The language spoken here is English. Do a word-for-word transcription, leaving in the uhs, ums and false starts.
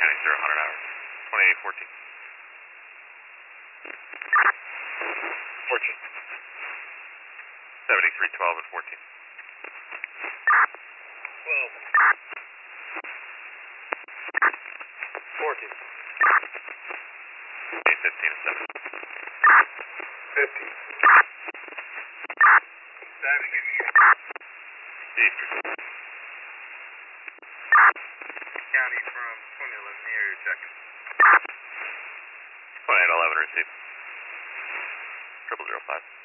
County zero hundred hours. twenty-eight fourteen. Fortune. seventy-three twelve and fourteen. twelve. fourteen. eight fifteen and seven. fifty. Diving in here. Eastern. County from twenty eleven, the area check. twenty-eight eleven, receive. Triple zero five.